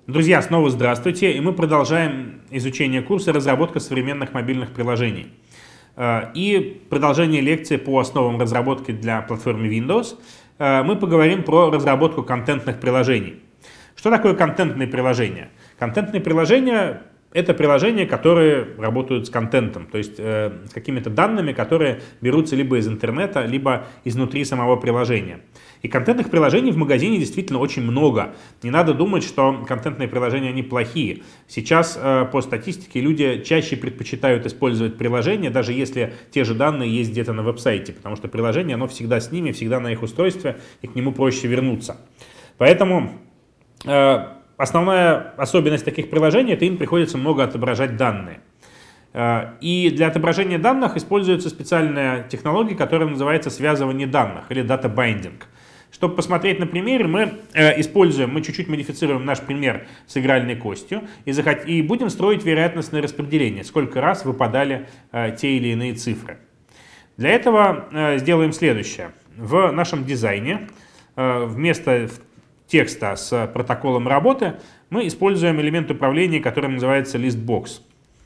Друзья, снова здравствуйте, и мы продолжаем изучение курса «Разработка современных мобильных приложений». И продолжение лекции по основам разработки для платформы Windows. Мы поговорим про разработку контентных приложений. Что такое контентные приложения? Контентные приложения — это приложения, которые работают с контентом, то есть с какими-то данными, которые берутся либо из интернета, либо изнутри самого приложения. И контентных приложений в магазине действительно очень много. Не надо думать, что контентные приложения, они плохие. Сейчас по статистике люди чаще предпочитают использовать приложения, даже если те же данные есть где-то на веб-сайте, потому что приложение, оно всегда с ними, всегда на их устройстве, и к нему проще вернуться. Поэтому основная особенность таких приложений — это им приходится много отображать данные. И для отображения данных используется специальная технология, которая называется связывание данных или data binding. Чтобы посмотреть на примере, мы чуть-чуть модифицируем наш пример с игральной костью и будем строить вероятностное распределение, сколько раз выпадали те или иные цифры. Для этого сделаем следующее. В нашем дизайне вместо текста с протоколом работы мы используем элемент управления, который называется listbox.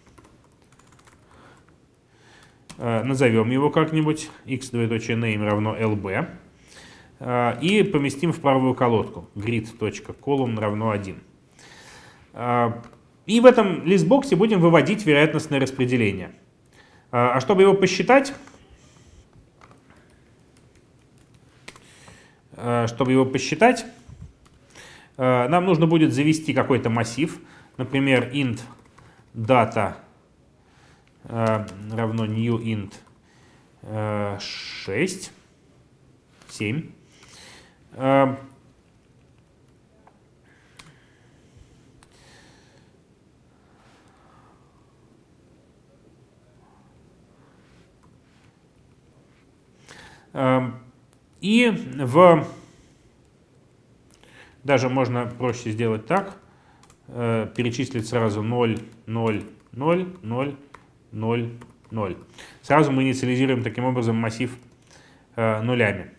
Назовем его как-нибудь x2.name равно lb и поместим в правую колодку grid.column равно 1. И в этом listbox будем выводить вероятностное распределение. А чтобы его посчитать, нам нужно будет завести какой-то массив, например, int data равно new int 7. И даже можно проще сделать так, перечислить сразу 0, 0, 0, 0, 0, 0. Сразу мы инициализируем таким образом массив нулями.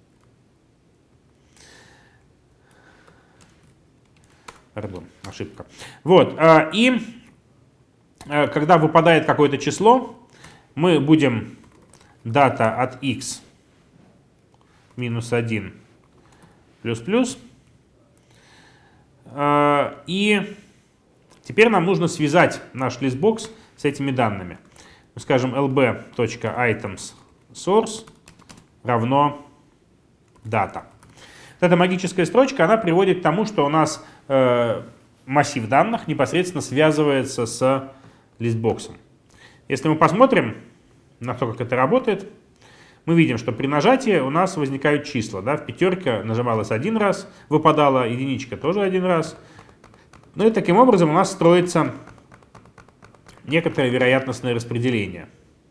Пардон, ошибка. Вот, и когда выпадает какое-то число, мы будем дата от x минус 1 плюс. И теперь нам нужно связать наш listbox с этими данными. Мы скажем lb.items_source равно data. Эта магическая строчка, она приводит к тому, что у нас массив данных непосредственно связывается с листбоксом. Если мы посмотрим на то, как это работает, мы видим, что при нажатии у нас возникают числа. Да? В пятерке нажималось один раз, выпадала единичка тоже один раз. Ну и таким образом у нас строится некоторое вероятностное распределение.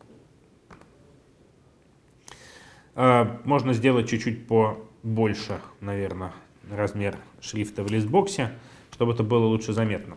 Можно сделать чуть-чуть побольше, наверное, размер шрифта в листбоксе, чтобы это было лучше заметно.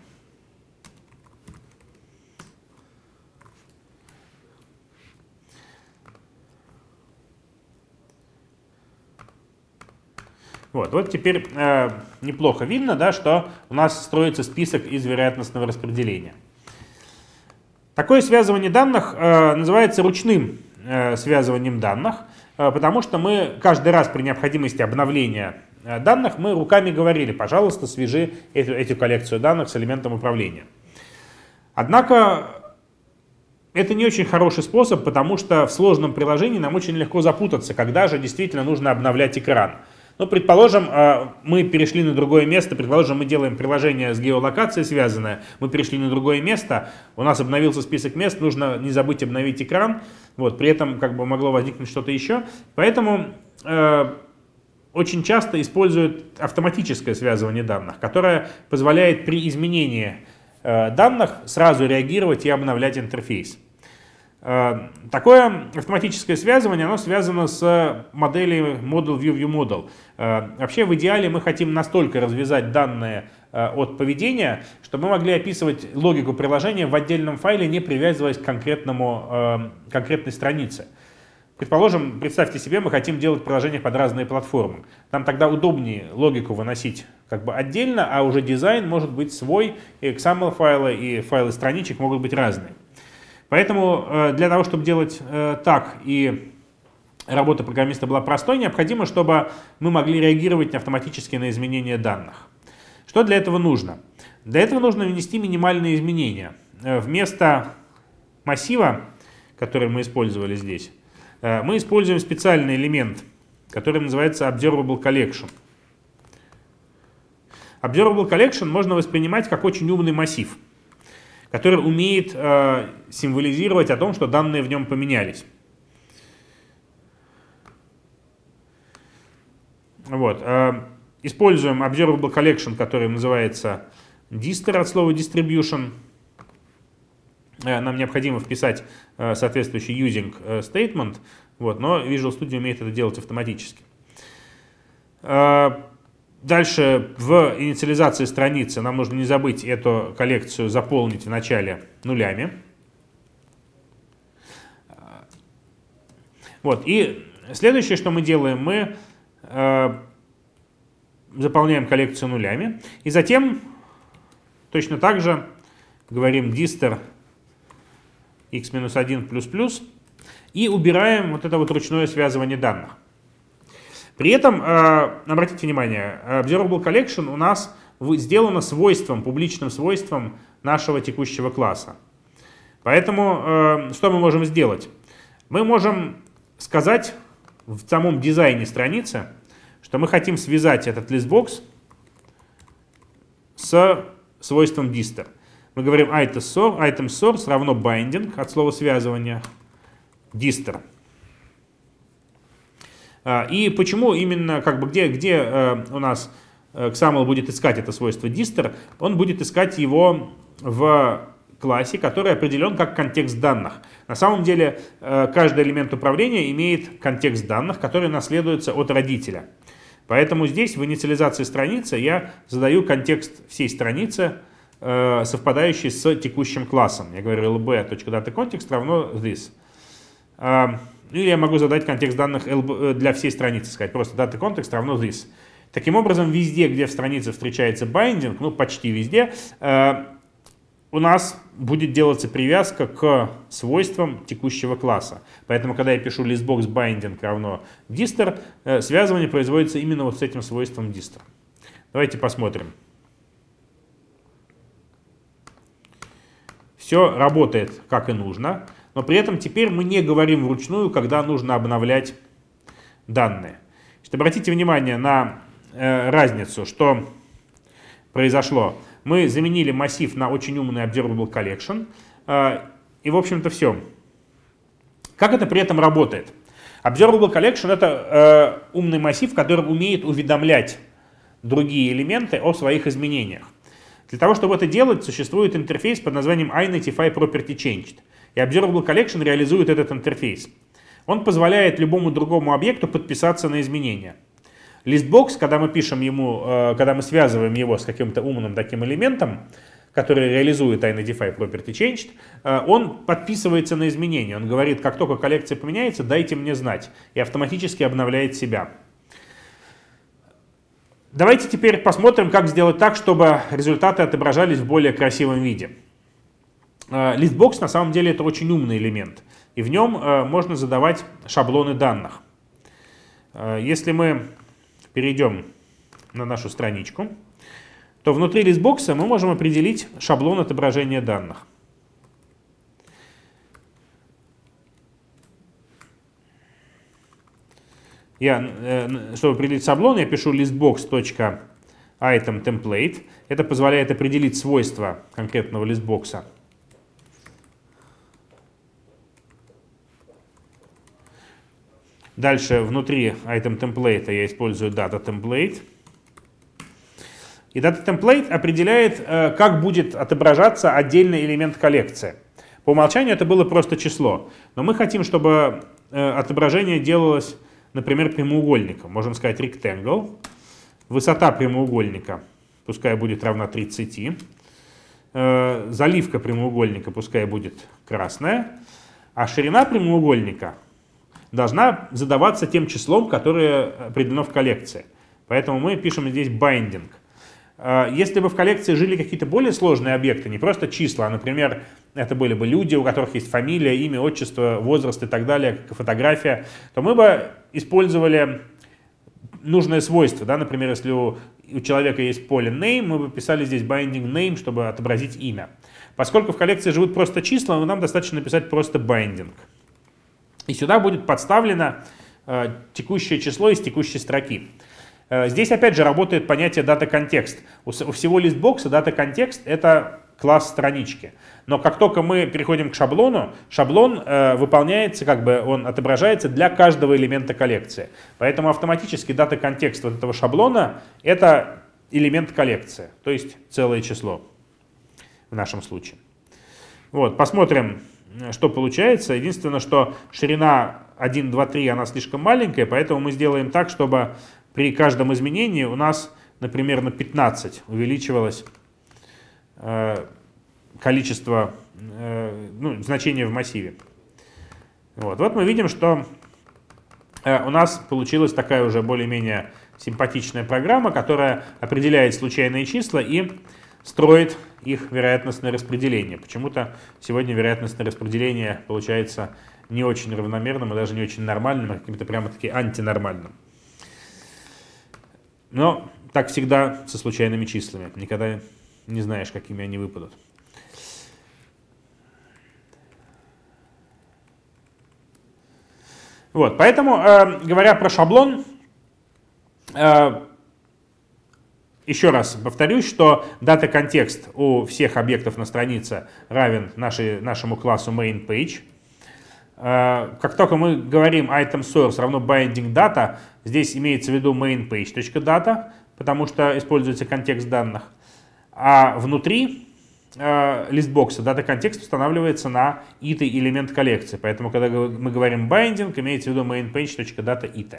Вот теперь неплохо видно, да, что у нас строится список из вероятностного распределения. Такое связывание данных называется ручным связыванием данных, потому что мы каждый раз при необходимости обновления данных мы руками говорили: пожалуйста, свяжи эту коллекцию данных с элементом управления. Однако это не очень хороший способ, потому что в сложном приложении нам очень легко запутаться, когда же действительно нужно обновлять экран. Ну, предположим, мы перешли на другое место, предположим, мы делаем приложение с геолокацией связанное, мы перешли на другое место, у нас обновился список мест, нужно не забыть обновить экран, при этом могло возникнуть что-то еще. Поэтому очень часто используют автоматическое связывание данных, которое позволяет при изменении данных сразу реагировать и обновлять интерфейс. Такое автоматическое связывание, оно связано с моделью Model View View Model. Вообще, в идеале мы хотим настолько развязать данные от поведения, чтобы мы могли описывать логику приложения в отдельном файле, не привязываясь к конкретной странице. Предположим, представьте себе, мы хотим делать приложения под разные платформы. Нам тогда удобнее логику выносить как бы отдельно, а уже дизайн может быть свой, и XAML-файлы, и файлы страничек могут быть разные. Поэтому для того, чтобы делать так и работа программиста была простой, необходимо, чтобы мы могли реагировать автоматически на изменения данных. Что для этого нужно? Для этого нужно внести минимальные изменения. Вместо массива, который мы использовали здесь, мы используем специальный элемент, который называется Observable Collection. Observable Collection можно воспринимать как очень умный массив, который умеет символизировать о том, что данные в нем поменялись. Вот. Используем Observable Collection, который называется distr от слова distribution. Нам необходимо вписать соответствующий using statement, вот, но Visual Studio умеет это делать автоматически. Дальше в инициализации страницы нам нужно не забыть эту коллекцию заполнить в начале нулями. Вот. И следующее, что мы делаем, мы заполняем коллекцию нулями. И затем точно так же говорим distr x-1++ и убираем вот это вот ручное связывание данных. При этом, обратите внимание, Observable Collection у нас сделано свойством, публичным свойством нашего текущего класса. Поэтому что мы можем сделать? Мы можем сказать в самом дизайне страницы, что мы хотим связать этот listbox с свойством distr. Мы говорим item source равно binding от слова связывания distr. И почему именно, как бы, где у нас XAML будет искать это свойство distr? Он будет искать его в классе, который определен как контекст данных. На самом деле каждый элемент управления имеет контекст данных, который наследуется от родителя. Поэтому здесь в инициализации страницы я задаю контекст всей страницы, совпадающий с текущим классом. Я говорю lb.dataContext равно this. Или я могу задать контекст данных для всей страницы, сказать просто dataContext равно this. Таким образом, везде, где в странице встречается binding, ну почти везде, у нас будет делаться привязка к свойствам текущего класса. Поэтому, когда я пишу listbox binding равно distr, связывание производится именно вот с этим свойством distr. Давайте посмотрим. Все работает как и нужно, но при этом теперь мы не говорим вручную, когда нужно обновлять данные. Значит, обратите внимание на разницу, что произошло. Мы заменили массив на очень умный Observable Collection, и в общем-то все. Как это при этом работает? Observable Collection — это умный массив, который умеет уведомлять другие элементы о своих изменениях. Для того, чтобы это делать, существует интерфейс под названием iNotify Property Changed. И Observable Collection реализует этот интерфейс. Он позволяет любому другому объекту подписаться на изменения. Listbox, когда мы пишем ему, когда мы связываем его с каким-то умным таким элементом, который реализует iNotify Property Changed, он подписывается на изменения. Он говорит, как только коллекция поменяется, дайте мне знать. И автоматически обновляет себя. Давайте теперь посмотрим, как сделать так, чтобы результаты отображались в более красивом виде. Listbox на самом деле это очень умный элемент. И в нем можно задавать шаблоны данных. Если мы перейдем на нашу страничку, то внутри листбокса мы можем определить шаблон отображения данных. Чтобы определить шаблон, я пишу listbox.itemTemplate. Это позволяет определить свойства конкретного листбокса. Дальше внутри itemTemplate я использую dataTemplate. И dataTemplate определяет, как будет отображаться отдельный элемент коллекции. По умолчанию это было просто число. Но мы хотим, чтобы отображение делалось, например, прямоугольником. Можем сказать rectangle. Высота прямоугольника пускай будет равна 30. Заливка прямоугольника пускай будет красная. А ширина прямоугольника должна задаваться тем числом, которое определено в коллекции. Поэтому мы пишем здесь binding. Если бы в коллекции жили какие-то более сложные объекты, не просто числа, а, например, это были бы люди, у которых есть фамилия, имя, отчество, возраст и так далее, как и фотография, то мы бы использовали нужное свойство. Да? Например, если у человека есть поле name, мы бы писали здесь binding name, чтобы отобразить имя. Поскольку в коллекции живут просто числа, нам достаточно написать просто binding. И сюда будет подставлено текущее число из текущей строки. Здесь опять же работает понятие data-контекст. У всего листбокса data-контекст — это класс странички. Но как только мы переходим к шаблону, шаблон выполняется, он отображается для каждого элемента коллекции. Поэтому автоматически data-контекст вот этого шаблона — это элемент коллекции, то есть целое число в нашем случае. Вот, посмотрим, что получается. Единственное, что ширина 1, 2, 3, она слишком маленькая, поэтому мы сделаем так, чтобы при каждом изменении у нас, например, на 15 увеличивалось количество, значение в массиве. Вот мы видим, что у нас получилась такая уже более-менее симпатичная программа, которая определяет случайные числа и строит их вероятностное распределение. Почему-то сегодня вероятностное распределение получается не очень равномерным и даже не очень нормальным, а каким-то прямо-таки антинормальным. Но так всегда со случайными числами. Никогда не знаешь, какими они выпадут. Вот, поэтому, говоря про шаблон, еще раз повторюсь, что data-контекст у всех объектов на странице равен нашему классу main-page. Как только мы говорим item source равно binding data, здесь имеется в виду main-page.data, потому что используется контекст данных. А внутри листбокса data-контекст устанавливается на it элемент коллекции. Поэтому, когда мы говорим binding, имеется в виду main-page.data it.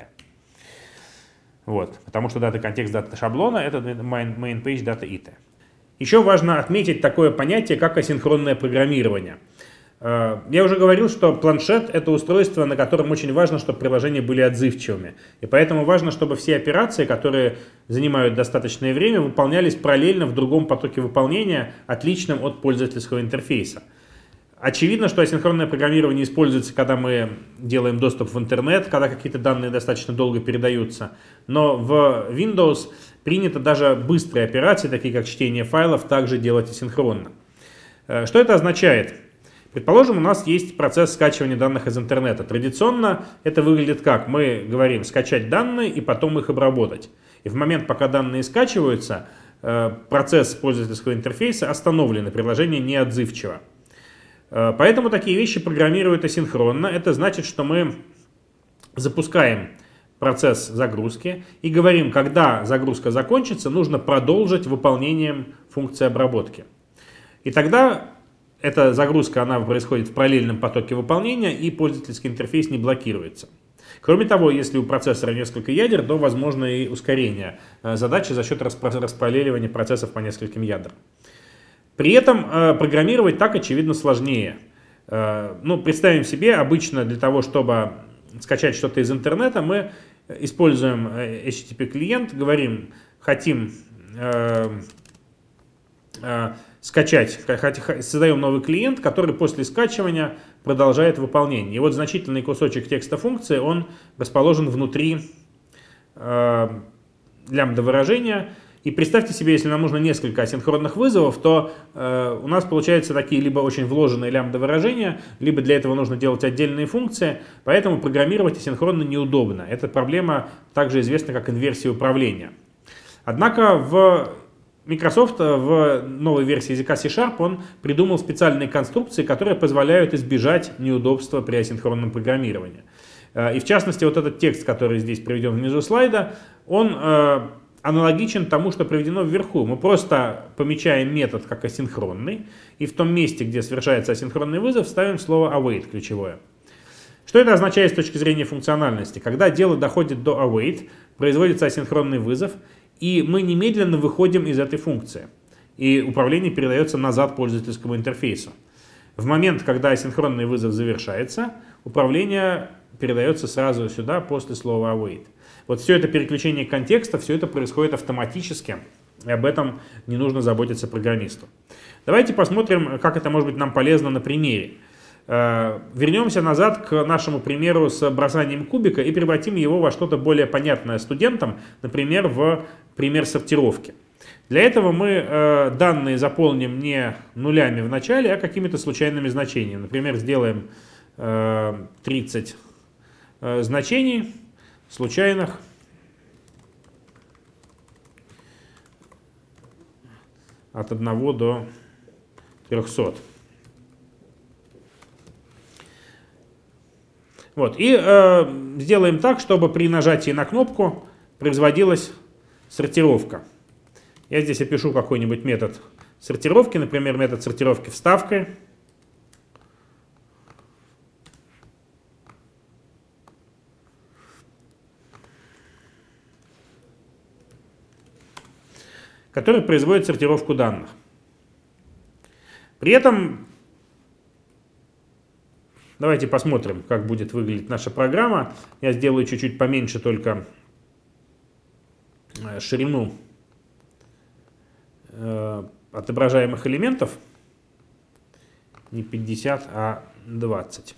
Вот, потому что data-контекст дата шаблона — это main-page data it. Еще важно отметить такое понятие, как асинхронное программирование. Я уже говорил, что планшет — это устройство, на котором очень важно, чтобы приложения были отзывчивыми. И поэтому важно, чтобы все операции, которые занимают достаточное время, выполнялись параллельно в другом потоке выполнения, отличном от пользовательского интерфейса. Очевидно, что асинхронное программирование используется, когда мы делаем доступ в интернет, когда какие-то данные достаточно долго передаются. Но в Windows принято даже быстрые операции, такие как чтение файлов, также делать асинхронно. Что это означает? Предположим, у нас есть процесс скачивания данных из интернета. Традиционно это выглядит как? Мы говорим скачать данные и потом их обработать. И в момент, пока данные скачиваются, процесс пользовательского интерфейса остановлен, и приложение неотзывчиво. Поэтому такие вещи программируют асинхронно. Это значит, что мы запускаем процесс загрузки и говорим, когда загрузка закончится, нужно продолжить выполнением функции обработки. И тогда эта загрузка, она происходит в параллельном потоке выполнения, и пользовательский интерфейс не блокируется. Кроме того, если у процессора несколько ядер, то возможно и ускорение задачи за счет распараллеливания процессов по нескольким ядрам. При этом программировать так, очевидно, сложнее. Представим себе, обычно для того, чтобы скачать что-то из интернета, мы используем HTTP-клиент, говорим, хотим скачать, создаем новый клиент, который после скачивания продолжает выполнение. И вот значительный кусочек текста функции, он расположен внутри лямбда выражения. И представьте себе, если нам нужно несколько асинхронных вызовов, то у нас получаются такие либо очень вложенные лямбда выражения, либо для этого нужно делать отдельные функции, поэтому программировать асинхронно неудобно. Эта проблема также известна как инверсия управления. Однако в Microsoft в новой версии языка C# он придумал специальные конструкции, которые позволяют избежать неудобства при асинхронном программировании. И в частности, вот этот текст, который здесь приведен внизу слайда, он аналогичен тому, что приведено вверху. Мы просто помечаем метод как асинхронный, и в том месте, где совершается асинхронный вызов, ставим слово await ключевое. Что это означает с точки зрения функциональности? Когда дело доходит до await, производится асинхронный вызов, и мы немедленно выходим из этой функции, и управление передается назад пользовательскому интерфейсу. В момент, когда асинхронный вызов завершается, управление передается сразу сюда после слова await. Вот все это переключение контекста, все это происходит автоматически и об этом не нужно заботиться программисту. Давайте посмотрим, как это может быть нам полезно на примере. Вернемся назад к нашему примеру с бросанием кубика и превратим его во что-то более понятное студентам, например, в пример сортировки. Для этого мы данные заполним не нулями в начале, а какими-то случайными значениями. Например, сделаем 30 значений случайных от 1 до 300. Вот. И сделаем так, чтобы при нажатии на кнопку производилась сортировка. Я здесь опишу какой-нибудь метод сортировки, например, метод сортировки вставкой. Который производит сортировку данных. При этом давайте посмотрим, как будет выглядеть наша программа. Я сделаю чуть-чуть поменьше только ширину отображаемых элементов. Не 50, а 20.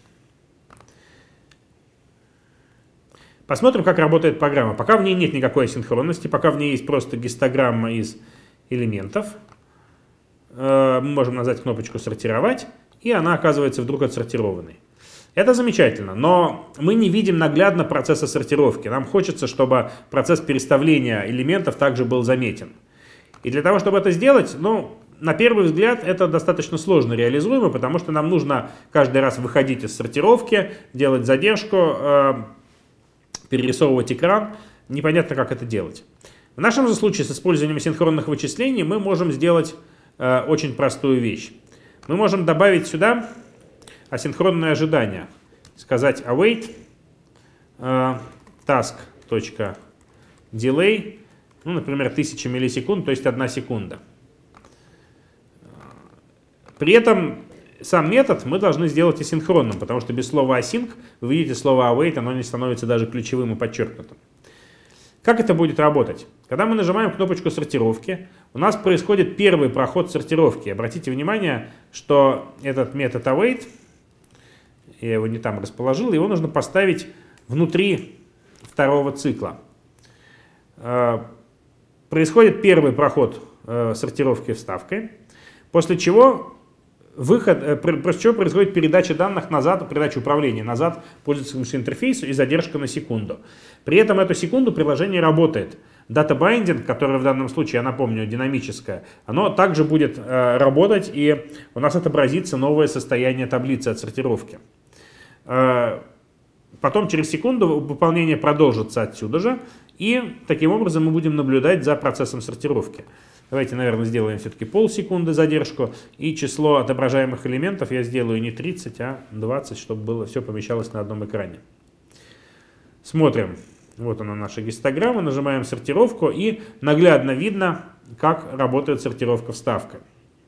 Посмотрим, как работает программа. Пока в ней нет никакой асинхронности, пока в ней есть просто гистограмма из элементов. Мы можем нажать кнопочку «Сортировать», и она оказывается вдруг отсортированной. Это замечательно, но мы не видим наглядно процесса сортировки. Нам хочется, чтобы процесс переставления элементов также был заметен. И для того, чтобы это сделать, на первый взгляд это достаточно сложно реализуемо, потому что нам нужно каждый раз выходить из сортировки, делать задержку, перерисовывать экран. Непонятно, как это делать. В нашем же случае с использованием синхронных вычислений мы можем сделать очень простую вещь. Мы можем добавить сюда асинхронное ожидание. Сказать await task.delay, например, 1000 миллисекунд, то есть 1 секунда. При этом сам метод мы должны сделать асинхронным, потому что без слова async, вы видите, слово await, оно не становится даже ключевым и подчеркнутым. Как это будет работать? Когда мы нажимаем кнопочку сортировки, у нас происходит первый проход сортировки. Обратите внимание, что этот метод await, я его не там расположил, его нужно поставить внутри второго цикла. Происходит первый проход сортировки вставкой, после чего происходит передача данных назад, передача управления назад пользовательскому интерфейсу и задержка на секунду. При этом эту секунду приложение работает. Data binding, которое в данном случае, я напомню, динамическое, оно также будет работать, и у нас отобразится новое состояние таблицы отсортировки. Потом через секунду выполнение продолжится отсюда же, и таким образом мы будем наблюдать за процессом сортировки. Давайте, наверное, сделаем все-таки полсекунды задержку, и число отображаемых элементов я сделаю не 30, а 20, чтобы все помещалось на одном экране. Смотрим. Вот она наша гистограмма, нажимаем сортировку, и наглядно видно, как работает сортировка вставкой.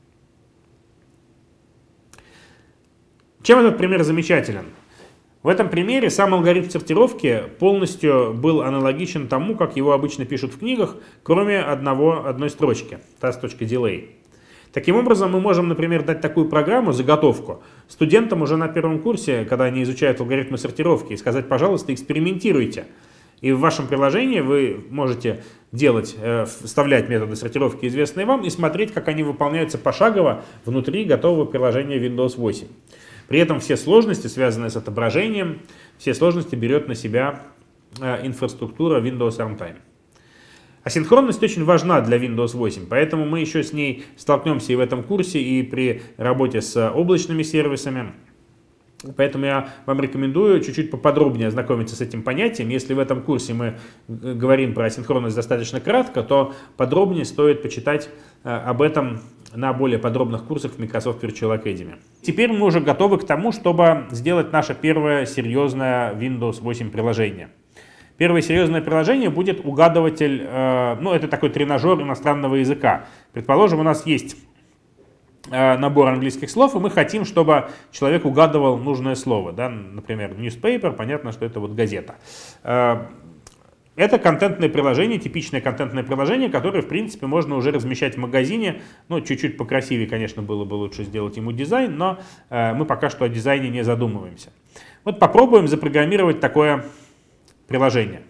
Чем этот пример замечателен? В этом примере сам алгоритм сортировки полностью был аналогичен тому, как его обычно пишут в книгах, кроме одной строчки, task.delay. Таким образом, мы можем, например, дать такую программу, заготовку, студентам уже на первом курсе, когда они изучают алгоритмы сортировки, и сказать, пожалуйста, экспериментируйте. И в вашем приложении вы можете вставлять методы сортировки, известные вам, и смотреть, как они выполняются пошагово внутри готового приложения Windows 8. При этом все сложности, связанные с отображением, все сложности берет на себя инфраструктура Windows Runtime. Асинхронность очень важна для Windows 8, поэтому мы еще с ней столкнемся и в этом курсе, и при работе с облачными сервисами. Поэтому я вам рекомендую чуть-чуть поподробнее ознакомиться с этим понятием. Если в этом курсе мы говорим про асинхронность достаточно кратко, то подробнее стоит почитать об этом на более подробных курсах в Microsoft Virtual Academy. Теперь мы уже готовы к тому, чтобы сделать наше первое серьезное Windows 8 приложение. Первое серьезное приложение будет угадыватель, это такой тренажер иностранного языка. Предположим, у нас есть набор английских слов, и мы хотим, чтобы человек угадывал нужное слово. Да? Например, newspaper, понятно, что это вот газета. это контентное приложение, типичное контентное приложение, которое, в принципе, можно уже размещать в магазине. Ну, чуть-чуть покрасивее, конечно, было бы лучше сделать ему дизайн, но мы пока что о дизайне не задумываемся. Вот попробуем запрограммировать такое приложение.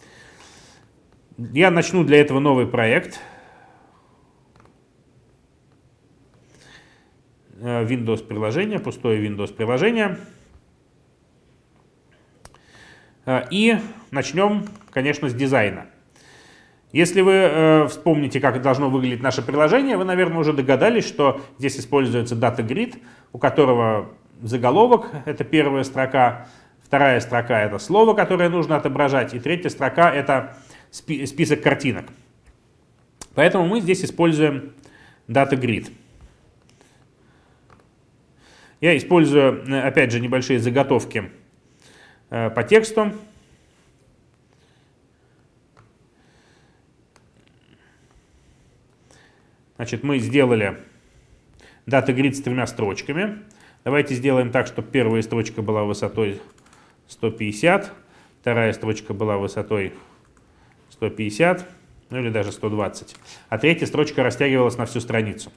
Я начну для этого новый проект. Windows приложение, пустое Windows приложение. И начнем, конечно, с дизайна. Если вы вспомните, как должно выглядеть наше приложение, вы, наверное, уже догадались, что здесь используется Data Grid, у которого заголовок — это первая строка, вторая строка — это слово, которое нужно отображать, и третья строка — это список картинок. Поэтому мы здесь используем Data Grid. Я использую, опять же, небольшие заготовки по тексту. Значит, мы сделали Data Grid с 3 строчками. Давайте сделаем так, чтобы первая строчка была высотой 150, вторая строчка была высотой 150, ну или даже 120, а третья строчка растягивалась на всю страницу.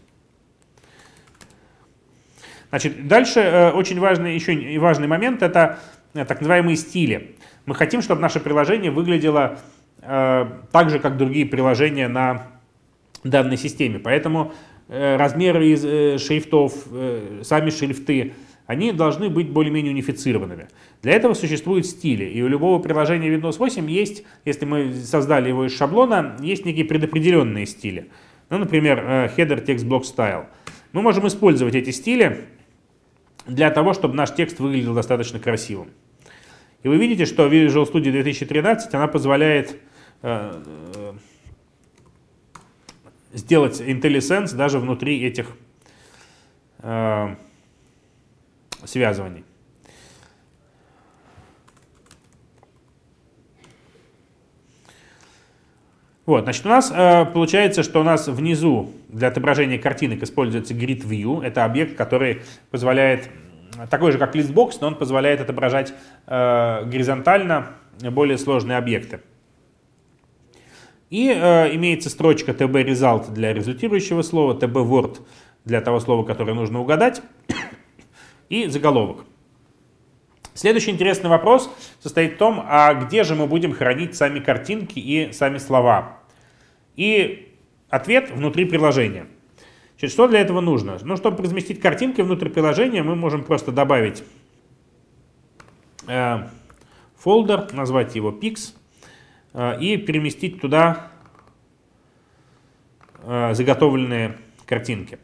Значит, дальше очень важный, еще и важный момент — это так называемые стили. Мы хотим, чтобы наше приложение выглядело так же, как другие приложения на данной системе. Поэтому размеры из шрифтов, сами шрифты, они должны быть более-менее унифицированными. Для этого существуют стили. И у любого приложения Windows 8 есть, если мы создали его из шаблона, есть некие предопределенные стили. Ну, например, header text block style. Мы можем использовать эти стили для того, чтобы наш текст выглядел достаточно красивым. И вы видите, что Visual Studio 2013 она позволяет сделать IntelliSense даже внутри этих связываний. Вот, значит, у нас получается, что у нас внизу для отображения картинок используется Grid View. Это объект, который позволяет, такой же как Listbox, но он позволяет отображать горизонтально более сложные объекты. И имеется строчка TB Result для результирующего слова, TB Word для того слова, которое нужно угадать, и заголовок. Следующий интересный вопрос состоит в том, а где же мы будем хранить сами картинки и сами слова. И ответ внутри приложения. Значит, что для этого нужно? Ну, чтобы разместить картинки внутри приложения, мы можем просто добавить фолдер, назвать его Pix, и переместить туда заготовленные картинки.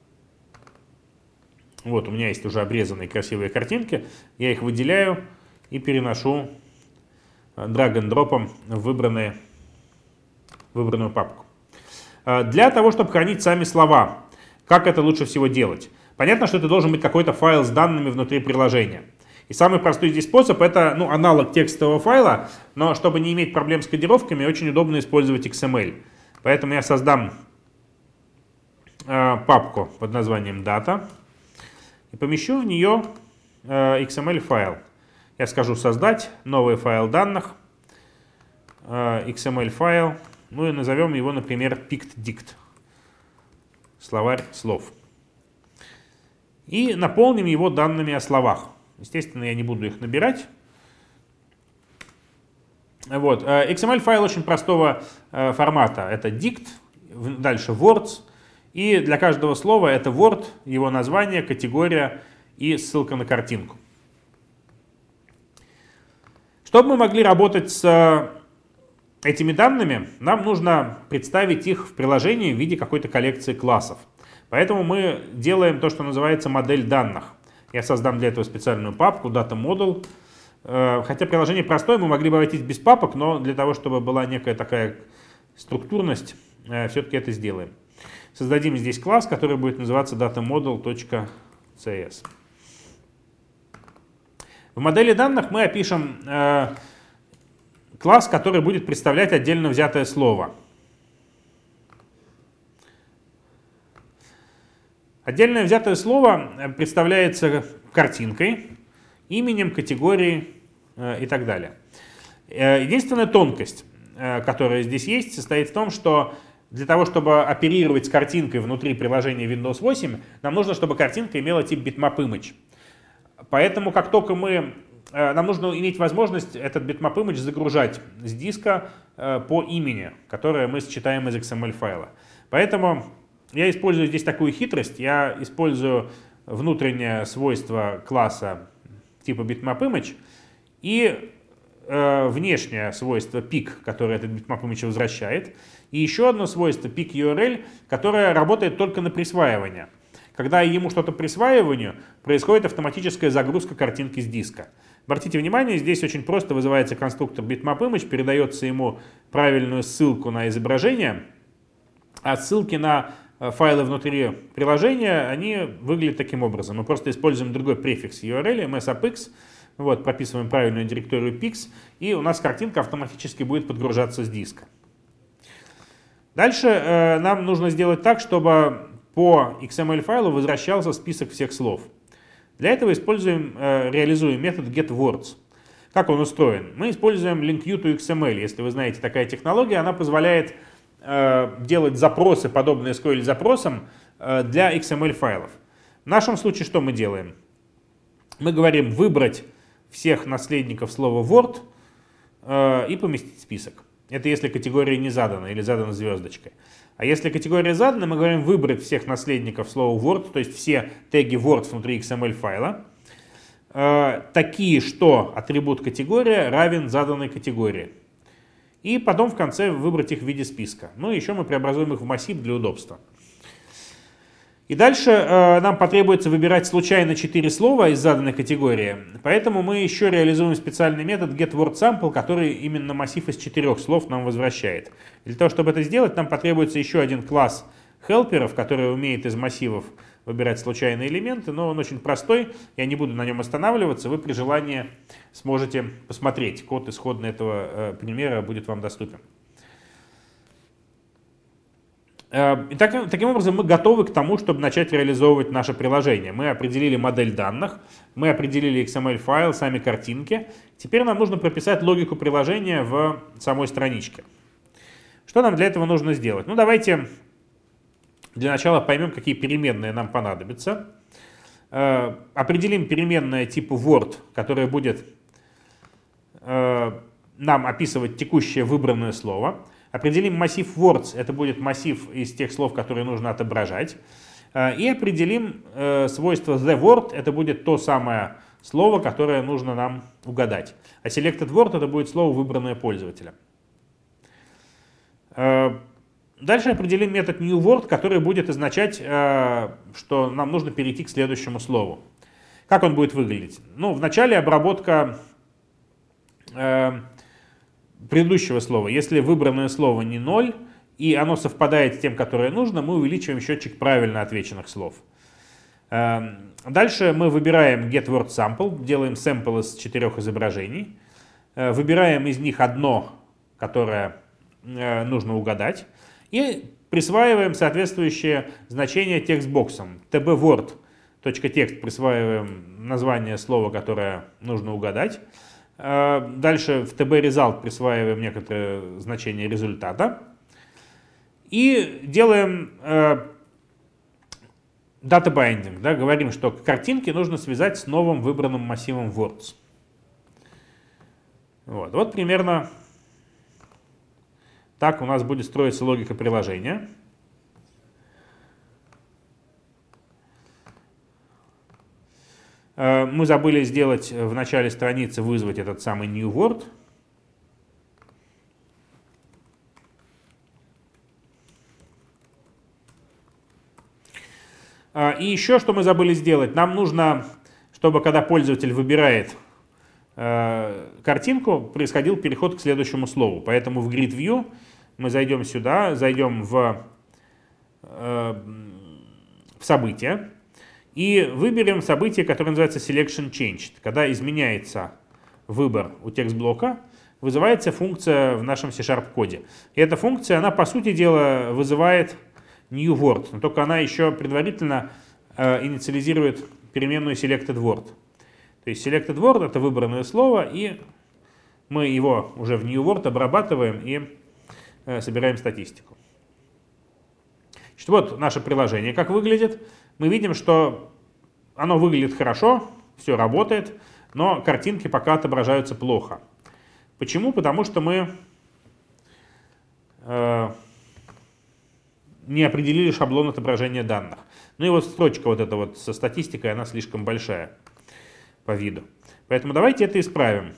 Вот, у меня есть уже обрезанные красивые картинки. Я их выделяю и переношу драг-н-дропом в выбранную папку. Для того, чтобы хранить сами слова, как это лучше всего делать? Понятно, что это должен быть какой-то файл с данными внутри приложения. И самый простой здесь способ — это аналог текстового файла, но чтобы не иметь проблем с кодировками, очень удобно использовать XML. Поэтому я создам папку под названием Data и помещу в нее XML файл. Я скажу создать новый файл данных, XML файл, ну и назовем его, например, PictDict, словарь слов. И наполним его данными о словах. Естественно, я не буду их набирать. Вот. XML файл очень простого формата. Это dict, дальше words. И для каждого слова это word, его название, категория и ссылка на картинку. Чтобы мы могли работать с этими данными, нам нужно представить их в приложении в виде какой-то коллекции классов. Поэтому мы делаем то, что называется модель данных. Я создам для этого специальную папку Data Model. Хотя приложение простое, мы могли бы обойтись без папок, но для того, чтобы была некая такая структурность, все-таки это сделаем. Создадим здесь класс, который будет называться datamodel.cs. В модели данных мы опишем класс, который будет представлять отдельно взятое слово. Отдельно взятое слово представляется картинкой, именем, категорией и так далее. Единственная тонкость. которая здесь есть, состоит в том, что для того, чтобы оперировать с картинкой внутри приложения Windows 8, нам нужно, чтобы картинка имела тип bitmap image. Поэтому, как только нам нужно иметь возможность этот bitmap image загружать с диска по имени, которое мы считаем из XML файла. Поэтому я использую здесь такую хитрость. Я использую внутреннее свойство класса типа bitmap image и внешнее свойство pic, которое этот bitmap image возвращает, и еще одно свойство pic URL, которое работает только на присваивание. Когда ему что-то присваиванию, происходит автоматическая загрузка картинки с диска. Обратите внимание, здесь очень просто вызывается конструктор bitmap image, передается ему правильную ссылку на изображение, а ссылки на файлы внутри приложения, они выглядят таким образом. Мы просто используем другой префикс URL, msapx, вот, прописываем правильную директорию pix, и у нас картинка автоматически будет подгружаться с диска. Дальше нам нужно сделать так, чтобы по XML файлу возвращался список всех слов. Для этого реализуем метод getWords. Как он устроен? Мы используем LinkU2XML. Если вы знаете, такая технология, она позволяет делать запросы, подобные SQL-запросам, для XML файлов. В нашем случае что мы делаем? Мы говорим выбрать всех наследников слова Word и поместить в список. Это если категория не задана или задана звездочкой. А если категория задана, мы говорим выбрать всех наследников слова Word, то есть все теги Word внутри XML файла, такие, что атрибут категория равен заданной категории. И потом в конце выбрать их в виде списка. Ну и еще мы преобразуем их в массив для удобства. И дальше нам потребуется выбирать случайно 4 слова из заданной категории. Поэтому мы еще реализуем специальный метод getWordSample, который именно массив из 4 слов нам возвращает. Для того, чтобы это сделать, нам потребуется еще один класс хелперов, который умеет из массивов выбирать случайные элементы, но он очень простой, я не буду на нем останавливаться, вы при желании сможете посмотреть. Код исходный этого примера будет вам доступен. И таким образом мы готовы к тому, чтобы начать реализовывать наше приложение. Мы определили модель данных, мы определили XML-файл, сами картинки. Теперь нам нужно прописать логику приложения в самой страничке. Что нам для этого нужно сделать? Ну, давайте для начала поймем, какие переменные нам понадобятся. Определим переменное типа Word, которая будет нам описывать текущее выбранное слово. Определим массив words, это будет массив из тех слов, которые нужно отображать. И определим свойство theWord, это будет то самое слово, которое нужно нам угадать. А selectedWord это будет слово, выбранное пользователем. Дальше определим метод newWord, который будет означать, что нам нужно перейти к следующему слову. Как он будет выглядеть? Ну, вначале обработка предыдущего слова. Если выбранное слово не 0, и оно совпадает с тем, которое нужно, мы увеличиваем счетчик правильно отвеченных слов. Дальше мы выбираем getWordSample, делаем sample из 4 изображений, выбираем из них одно, которое нужно угадать, и присваиваем соответствующее значение текстбоксам. tbword.text присваиваем название слова, которое нужно угадать. Дальше в tbResult присваиваем некоторое значение результата. И делаем data binding. Да, говорим, что картинки нужно связать с новым выбранным массивом words. Вот примерно так у нас будет строиться логика приложения. Мы забыли сделать в начале страницы, вызвать этот самый newWord. И еще что мы забыли сделать. Нам нужно, чтобы когда пользователь выбирает картинку, происходил переход к следующему слову. Поэтому в Grid View мы зайдем сюда, зайдем в события. И выберем событие, которое называется Selection Changed. Когда изменяется выбор у текст-блока, вызывается функция в нашем C-Sharp-коде. И эта функция, она по сути дела вызывает newWord, но только она еще предварительно инициализирует переменную selectedWord. То есть selectedWord — это выбранное слово, и Мы его уже в New World обрабатываем и собираем статистику. Значит, вот наше приложение как выглядит. Мы видим, что оно выглядит хорошо, все работает, но картинки пока отображаются плохо. Почему? Потому что мы не определили шаблон отображения данных. Ну и вот строчка вот эта вот со статистикой, она слишком большая по виду. Поэтому давайте это исправим.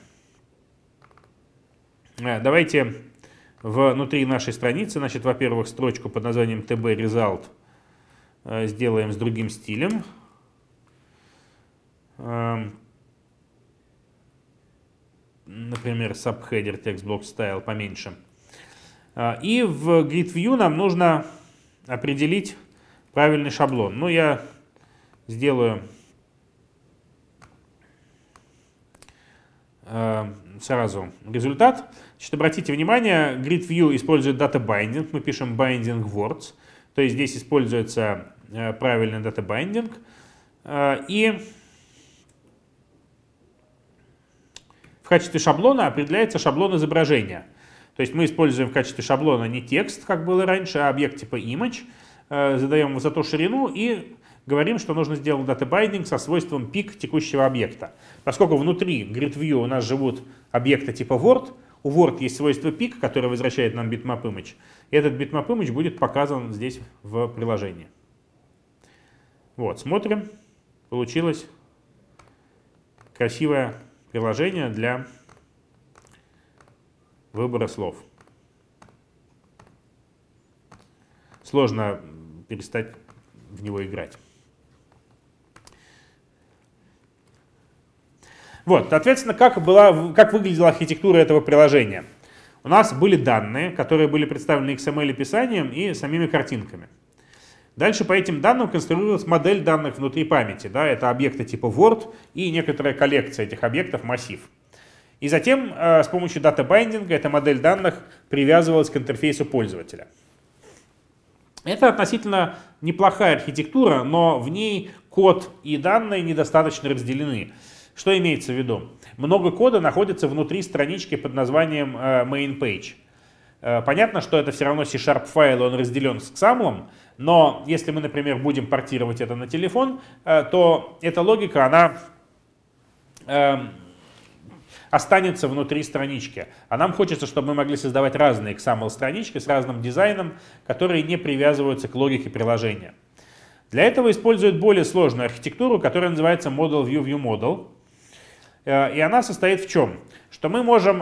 Давайте внутри нашей страницы, значит, во-первых, строчку под названием TB Result сделаем с другим стилем. Например, subheader textbox style поменьше. И в Grid View нам нужно определить правильный шаблон. Ну, я сделаю сразу результат. Значит, обратите внимание, Grid View использует data binding. Мы пишем binding words. То есть здесь используется правильный data binding. И в качестве шаблона определяется шаблон изображения. То есть мы используем в качестве шаблона не текст, как было раньше, а объект типа image. Задаем высоту, ширину и говорим, что нужно сделать data binding со свойством peak текущего объекта. Поскольку внутри Grid View у нас живут объекты типа Word, у Word есть свойство peak, которое возвращает нам bitmap image. И этот bitmap image будет показан здесь в приложении. Вот, смотрим. Получилось красивое приложение для выбора слов. Сложно перестать в него играть. Вот, соответственно, как выглядела архитектура этого приложения. У нас были данные, которые были представлены XML-описанием и самими картинками. Дальше по этим данным конструировалась модель данных внутри памяти. Да, это объекты типа Word и некоторая коллекция этих объектов, массив. И затем с помощью дата-байдинга эта модель данных привязывалась к интерфейсу пользователя. Это относительно неплохая архитектура, но в ней код и данные недостаточно разделены. Что имеется в виду? Много кода находится внутри странички под названием main page. Понятно, что это все равно C# файл, он разделен с XAML, но если мы, например, будем портировать это на телефон, то эта логика, она останется внутри странички. А нам хочется, чтобы мы могли создавать разные XAML-странички с разным дизайном, которые не привязываются к логике приложения. Для этого используют более сложную архитектуру, которая называется Model View View Model. И она состоит в чем? Что мы можем,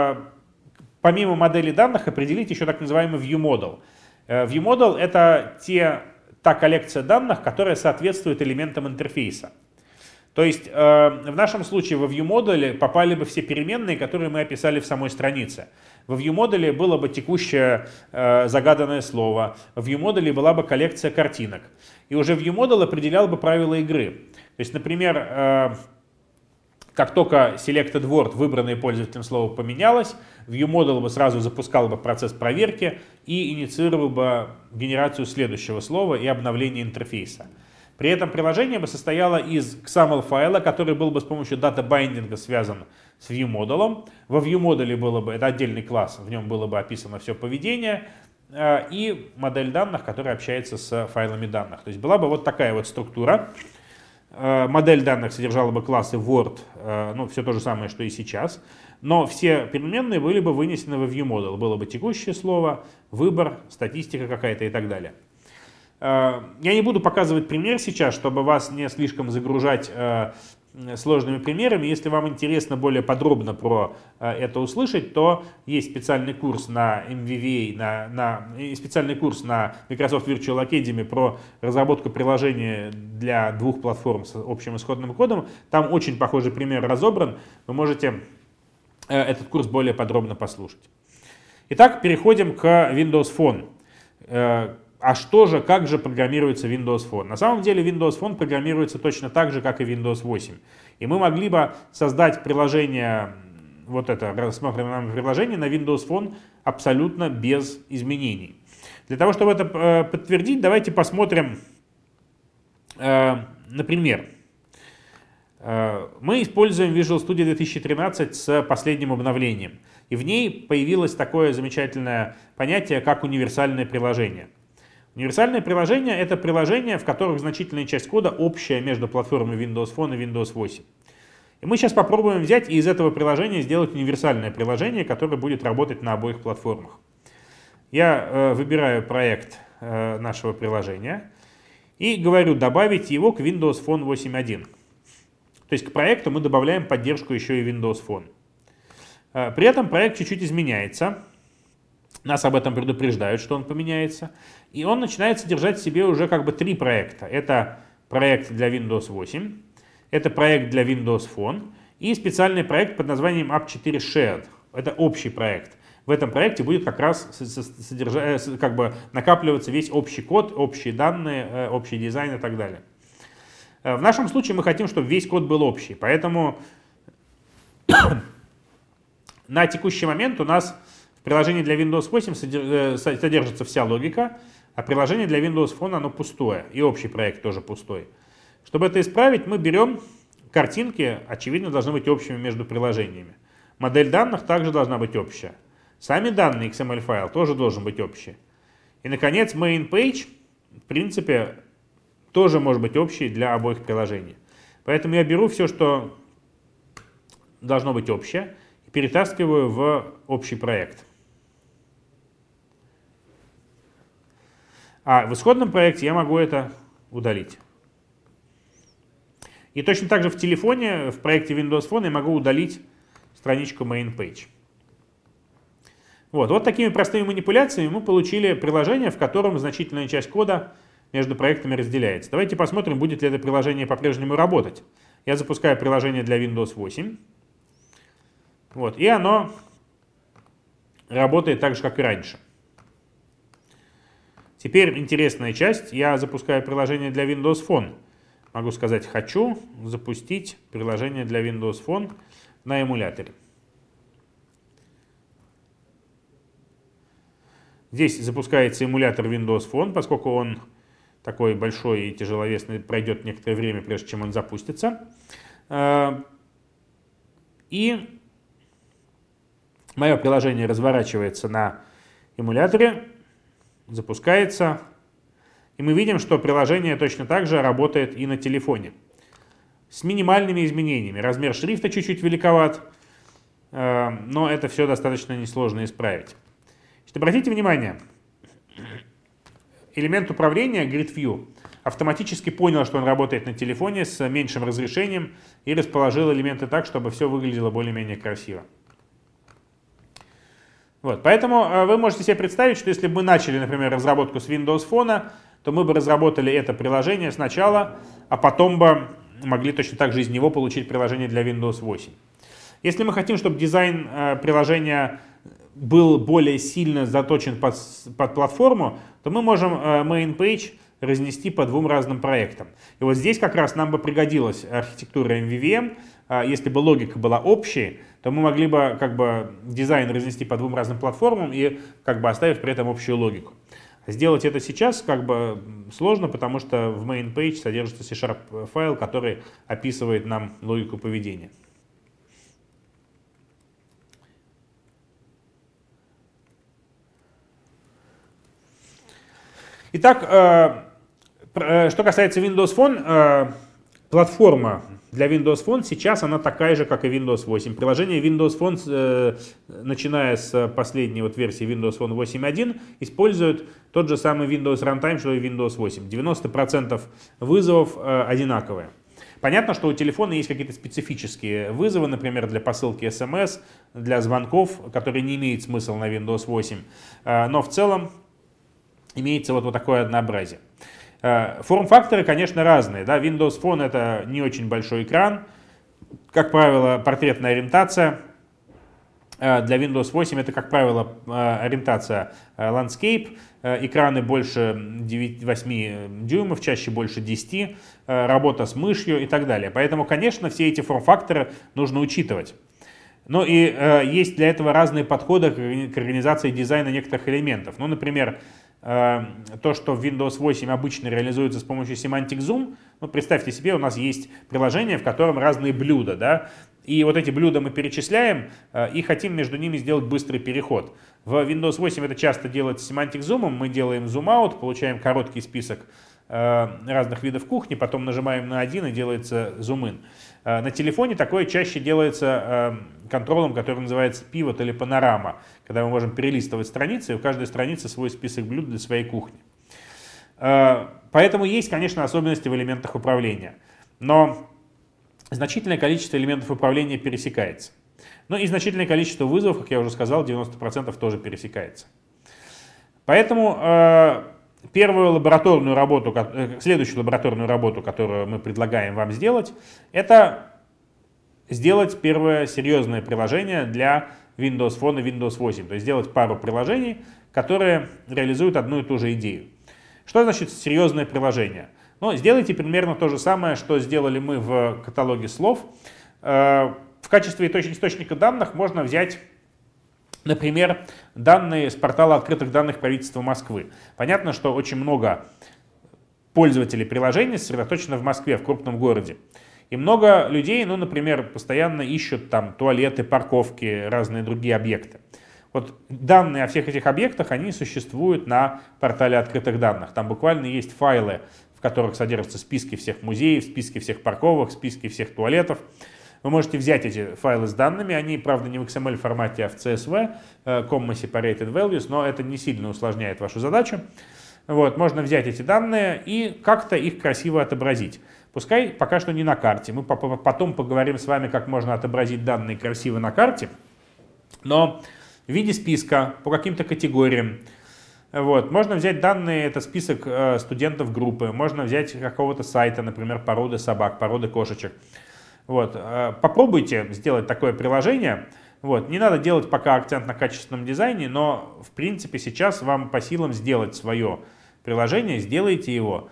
помимо модели данных, определить еще так называемый View Model. View Model — это та коллекция данных, которая соответствует элементам интерфейса. То есть в нашем случае во ViewModel попали бы все переменные, которые мы описали в самой странице. Во ViewModel было бы текущее загаданное слово, в ViewModel была бы коллекция картинок. И уже ViewModel определял бы правила игры. То есть, например, как только selected word, выбранное пользователем слово, поменялось, ViewModel бы сразу запускал бы процесс проверки и инициировал бы генерацию следующего слова и обновление интерфейса. При этом приложение бы состояло из XAML файла, который был бы с помощью дата-байдинга связан с ViewModel. Во ViewModel было бы, это отдельный класс, в нем было бы описано все поведение, и модель данных, которая общается с файлами данных. То есть была бы вот такая вот структура. Модель данных содержала бы классы Word, ну все то же самое, что и сейчас, но все переменные были бы вынесены во ViewModel. Было бы текущее слово, выбор, статистика какая-то и так далее. Я не буду показывать пример сейчас, чтобы вас не слишком загружать сложными примерами. Если вам интересно более подробно про это услышать, то есть специальный курс на MVVA, специальный курс на Microsoft Virtual Academy про разработку приложения для двух платформ с общим исходным кодом. Там очень похожий пример разобран. Вы можете этот курс более подробно послушать. Итак, переходим к Windows Phone. А как же программируется Windows Phone? На самом деле Windows Phone программируется точно так же, как и Windows 8. И мы могли бы создать приложение, вот это рассматриваемое приложение на Windows Phone абсолютно без изменений. Для того, чтобы это подтвердить, давайте посмотрим, например, Мы используем Visual Studio 2013 с последним обновлением. И в ней появилось такое замечательное понятие, как универсальное приложение. Универсальное приложение — это приложение, в которых значительная часть кода общая между платформой Windows Phone и Windows 8. И мы сейчас попробуем взять и из этого приложения сделать универсальное приложение, которое будет работать на обоих платформах. Я выбираю проект нашего приложения и говорю добавить его к Windows Phone 8.1. То есть к проекту мы добавляем поддержку еще и Windows Phone. При этом проект чуть-чуть изменяется. Нас об этом предупреждают, что он поменяется. И он начинает содержать в себе уже как бы три проекта. Это проект для Windows 8, это проект для Windows Phone и специальный проект под названием App4 Shared. Это общий проект. В этом проекте будет как раз как бы накапливаться весь общий код, общие данные, общий дизайн и так далее. В нашем случае мы хотим, чтобы весь код был общий. Поэтому на текущий момент у нас в приложении для Windows 8 содержится вся логика, а приложение для Windows Phone оно пустое, и общий проект тоже пустой. Чтобы это исправить, мы берем картинки, очевидно, должны быть общими между приложениями. Модель данных также должна быть общая. Сами данные XML-файл тоже должен быть общий. И, наконец, main page, в принципе, тоже может быть общий для обоих приложений. Поэтому я беру все, что должно быть общее, и перетаскиваю в общий проект. А в исходном проекте я могу это удалить. И точно так же в телефоне, в проекте Windows Phone я могу удалить страничку main page. Вот такими простыми манипуляциями мы получили приложение, в котором значительная часть кода между проектами разделяется. Давайте посмотрим, будет ли это приложение по-прежнему работать. Я запускаю приложение для Windows 8. И оно работает так же, как и раньше. Теперь интересная часть. Я запускаю приложение для Windows Phone. Могу сказать «хочу запустить приложение для Windows Phone на эмуляторе». Здесь запускается эмулятор Windows Phone, поскольку он такой большой и тяжеловесный, пройдет некоторое время, прежде чем он запустится. И мое приложение разворачивается на эмуляторе, запускается, и мы видим, что приложение точно так же работает и на телефоне. С минимальными изменениями. Размер шрифта чуть-чуть великоват, но это все достаточно несложно исправить. Обратите внимание, элемент управления Grid View автоматически понял, что он работает на телефоне с меньшим разрешением и расположил элементы так, чтобы все выглядело более-менее красиво. Поэтому вы можете себе представить, что если бы мы начали, например, разработку с Windows Phone, то мы бы разработали это приложение сначала, а потом бы могли точно так же из него получить приложение для Windows 8. Если мы хотим, чтобы дизайн приложения был более сильно заточен под платформу, то мы можем main page разнести по двум разным проектам. И здесь как раз нам бы пригодилась архитектура MVVM. Если бы логика была общей, то мы могли бы дизайн разнести по двум разным платформам и оставив при этом общую логику. Сделать это сейчас сложно, потому что в main page содержится C# файл, который описывает нам логику поведения. Итак, что касается Windows Phone, платформа для Windows Phone сейчас она такая же, как и Windows 8. Приложение Windows Phone, начиная с последней версии Windows Phone 8.1, используют тот же самый Windows Runtime, что и Windows 8. 90% вызовов одинаковые. Понятно, что у телефона есть какие-то специфические вызовы, например, для посылки SMS, для звонков, которые не имеют смысла на Windows 8. Но в целом имеется такое однообразие. Форм-факторы, конечно, разные. Windows Phone — это не очень большой экран, как правило, портретная ориентация. Для Windows 8 это, как правило, ориентация Landscape, экраны больше 8 дюймов, чаще больше 10, работа с мышью и так далее. Поэтому, конечно, все эти форм-факторы нужно учитывать. Но и есть для этого разные подходы к организации дизайна некоторых элементов. Например, то, что в Windows 8 обычно реализуется с помощью Semantic Zoom. Ну, представьте себе, у нас есть приложение, в котором разные блюда, да, и вот эти блюда мы перечисляем и хотим между ними сделать быстрый переход. В Windows 8 это часто делается Semantic Zoom, мы делаем Zoom Out, получаем короткий список разных видов кухни, потом нажимаем на один и делается Zoom In. На телефоне такое чаще делается контролем, который называется Pivot или Panorama, когда мы можем перелистывать страницы, и у каждой страницы свой список блюд для своей кухни. Поэтому есть, конечно, особенности в элементах управления, но значительное количество элементов управления пересекается. Ну и значительное количество вызовов, как я уже сказал, 90% тоже пересекается. Поэтому следующую лабораторную работу, которую мы предлагаем вам сделать, это сделать первое серьезное приложение для Windows Phone и Windows 8. То есть сделать пару приложений, которые реализуют одну и ту же идею. Что значит серьезное приложение? Ну, сделайте примерно то же самое, что сделали мы в каталоге слов. В качестве источника данных можно взять, например, данные с портала открытых данных правительства Москвы. Понятно, что очень много пользователей приложений сосредоточено в Москве, в крупном городе. И много людей, ну, например, постоянно ищут там туалеты, парковки, разные другие объекты. Вот данные о всех этих объектах, они существуют на портале открытых данных. Там буквально есть файлы, в которых содержатся списки всех музеев, списки всех парковок, списки всех туалетов. Вы можете взять эти файлы с данными, они, правда, не в XML формате, а в CSV, Comma Separated Values, но это не сильно усложняет вашу задачу. Вот, можно взять эти данные и как-то их красиво отобразить. Пускай пока что не на карте. Мы потом поговорим с вами, как можно отобразить данные красиво на карте, но в виде списка по каким-то категориям. Вот. Можно взять данные, это список студентов группы, можно взять какого-то сайта, например, породы собак, породы кошечек. Вот. Попробуйте сделать такое приложение. Вот. Не надо делать пока акцент на качественном дизайне, но в принципе сейчас вам по силам сделать свое приложение, сделайте его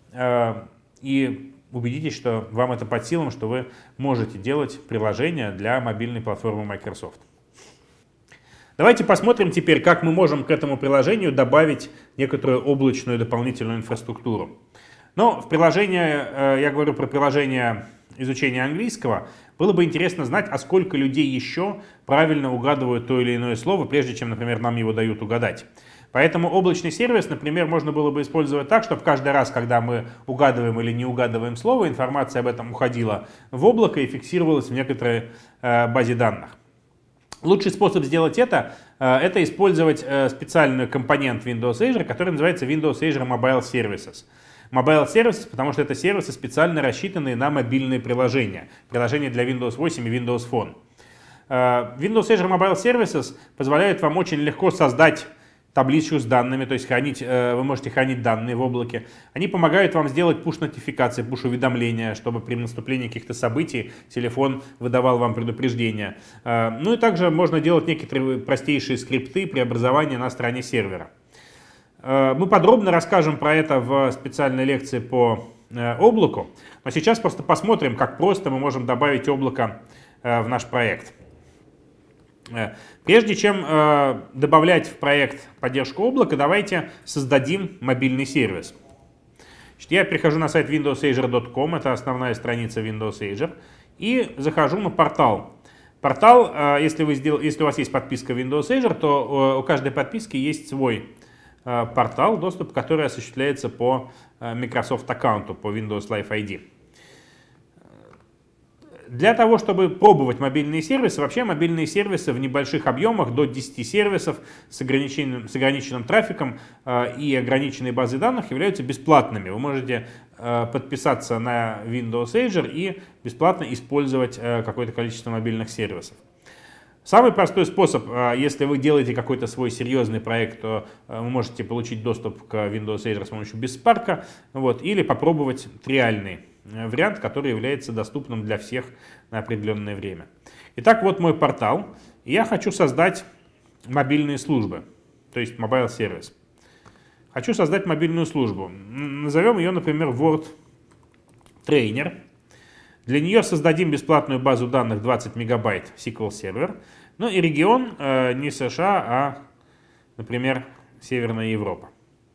и убедитесь, что вам это под силам, что вы можете делать приложение для мобильной платформы Microsoft. Давайте посмотрим теперь, как мы можем к этому приложению добавить некоторую облачную дополнительную инфраструктуру. Но в приложении, я говорю про приложение изучения английского, было бы интересно знать, а сколько людей еще правильно угадывают то или иное слово, прежде чем, например, нам его дают угадать. Поэтому облачный сервис, например, можно было бы использовать так, чтобы каждый раз, когда мы угадываем или не угадываем слово, информация об этом уходила в облако и фиксировалась в некоторой базе данных. Лучший способ сделать это использовать специальный компонент Windows Azure, который называется Windows Azure Mobile Services. Mobile Services, потому что это сервисы, специально рассчитанные на мобильные приложения. Приложения для Windows 8 и Windows Phone. Windows Azure Mobile Services позволяют вам очень легко создать табличку с данными, то есть вы можете хранить данные в облаке. Они помогают вам сделать push-нотификации, push-уведомления, чтобы при наступлении каких-то событий телефон выдавал вам предупреждения. Ну и также можно делать некоторые простейшие скрипты преобразования на стороне сервера. Мы подробно расскажем про это в специальной лекции по облаку, но сейчас просто посмотрим, как просто мы можем добавить облако в наш проект. Прежде чем добавлять в проект поддержку облака, давайте создадим мобильный сервис. Значит, я перехожу на сайт windowsazure.com, это основная страница Windows Azure, и захожу на портал. Портал, если у вас есть подписка Windows Azure, то у каждой подписки есть свой портал, доступ к которому осуществляется по Microsoft аккаунту, по Windows Live ID. Для того, чтобы пробовать мобильные сервисы, вообще мобильные сервисы в небольших объемах, до 10 сервисов с ограниченным трафиком и ограниченной базой данных являются бесплатными. Вы можете подписаться на Windows Azure и бесплатно использовать какое-то количество мобильных сервисов. Самый простой способ, если вы делаете какой-то свой серьезный проект, то вы можете получить доступ к Windows Azure с помощью BizSpark, вот, или попробовать триальный вариант, который является доступным для всех на определенное время. Итак, вот мой портал. Я хочу создать мобильные службы, то есть Mobile Service. Хочу создать мобильную службу. Назовем ее, например, Word Trainer. Для нее создадим бесплатную базу данных 20 мегабайт SQL Server. Ну и регион не США, а, например, Северная Европа.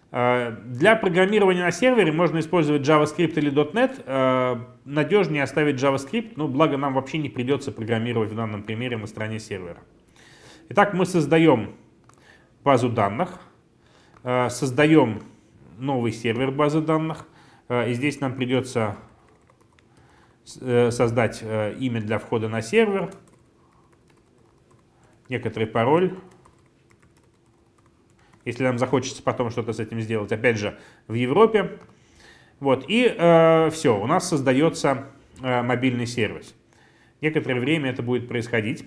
Для программирования на сервере можно использовать JavaScript или .NET. Надежнее оставить JavaScript, но благо нам вообще не придется программировать в данном примере на стороне сервера. Итак, мы создаем базу данных, создаем новый сервер базы данных. И здесь нам придется создать имя для входа на сервер, некоторый пароль. Если нам захочется потом что-то с этим сделать, опять же, в Европе. Вот, и все, у нас создается мобильный сервис. Некоторое время это будет происходить.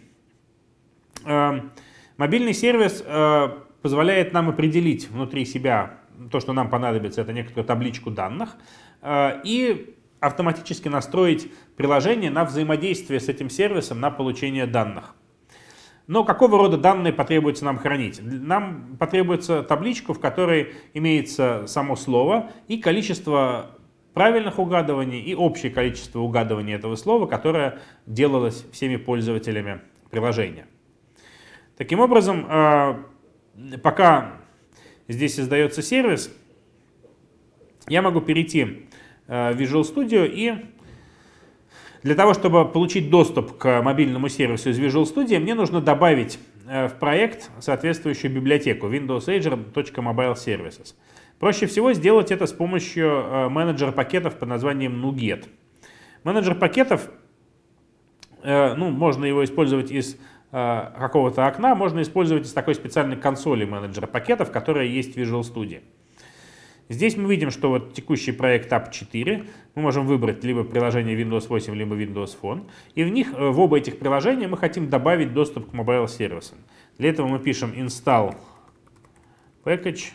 Мобильный сервис позволяет нам определить внутри себя то, что нам понадобится, это некоторую табличку данных, и автоматически настроить приложение на взаимодействие с этим сервисом на получение данных. Но какого рода данные потребуется нам хранить? Нам потребуется табличка, в которой имеется само слово и количество правильных угадываний и общее количество угадываний этого слова, которое делалось всеми пользователями приложения. Таким образом, пока здесь создается сервис, я могу перейти в Visual Studio и для того, чтобы получить доступ к мобильному сервису из Visual Studio, мне нужно добавить в проект соответствующую библиотеку windowsagent.mobileservices. Проще всего сделать это с помощью менеджера пакетов под названием NuGet. Менеджер пакетов, можно его использовать из какого-то окна, можно использовать из такой специальной консоли менеджера пакетов, которая есть в Visual Studio. Здесь мы видим, что вот текущий проект App4, мы можем выбрать либо приложение Windows 8, либо Windows Phone, и в оба этих приложения мы хотим добавить доступ к mobile сервисам. Для этого мы пишем install package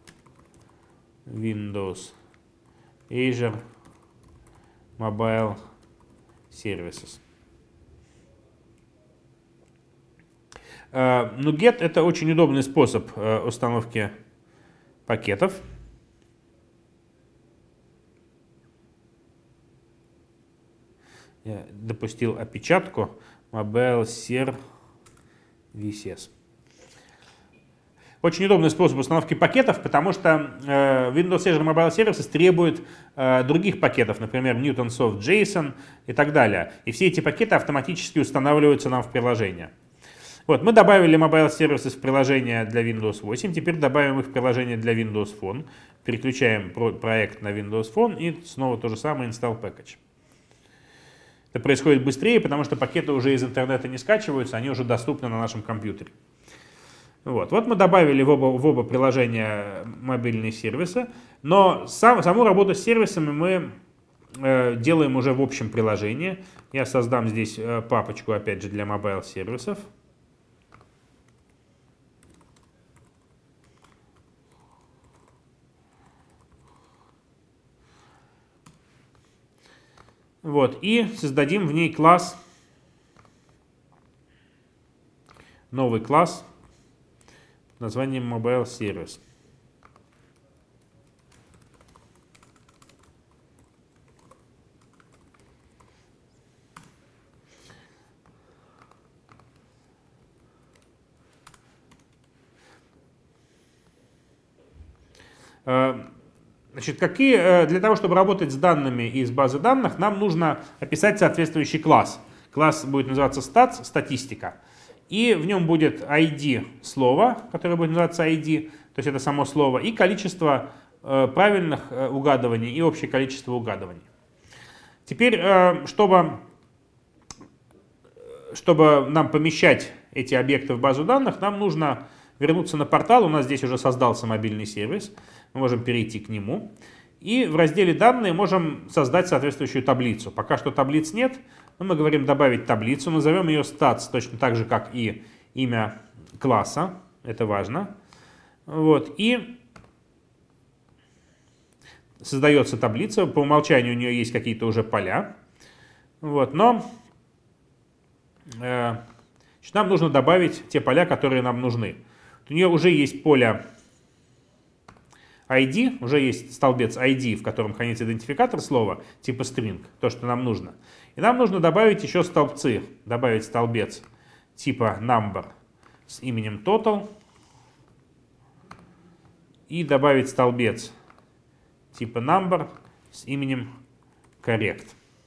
Windows Azure Mobile Services. NuGet — это очень удобный способ установки пакетов. Я допустил опечатку Mobile Services. Очень удобный способ установки пакетов, потому что Windows Azure Mobile Services требует других пакетов, например, Newtonsoft JSON и так далее. И все эти пакеты автоматически устанавливаются нам в приложение. Вот, мы добавили Mobile Services в приложение для Windows 8, теперь добавим их в приложение для Windows Phone. Переключаем проект на Windows Phone и снова то же самое Install Package. Это происходит быстрее, потому что пакеты уже из интернета не скачиваются, они уже доступны на нашем компьютере. Вот мы добавили в оба приложения мобильные сервисы, но саму работу с сервисами мы делаем уже в общем приложении. Я создам здесь папочку, опять же, для mobile сервисов. Вот, и создадим в ней класс, новый класс под названием Mobile Service. Значит, для того, чтобы работать с данными из базы данных, нам нужно описать соответствующий класс. Класс будет называться stats, статистика. И в нем будет ID слова, которое будет называться ID, то есть это само слово, и количество правильных угадываний и общее количество угадываний. Теперь, чтобы нам помещать эти объекты в базу данных, нам нужно вернуться на портал. У нас здесь уже создался мобильный сервис. Мы можем перейти к нему. И в разделе «Данные» можем создать соответствующую таблицу. Пока что таблиц нет, но мы говорим «Добавить таблицу». Назовем ее stats, точно так же, как и имя класса. Это важно. Вот. И создается таблица. По умолчанию у нее есть какие-то уже поля. Вот. Но нам нужно добавить те поля, которые нам нужны. У нее уже есть поле ID, уже есть столбец ID, в котором хранится идентификатор слова, типа string, то, что нам нужно. И нам нужно добавить еще столбцы, добавить столбец типа number с именем total и добавить столбец типа number с именем correct.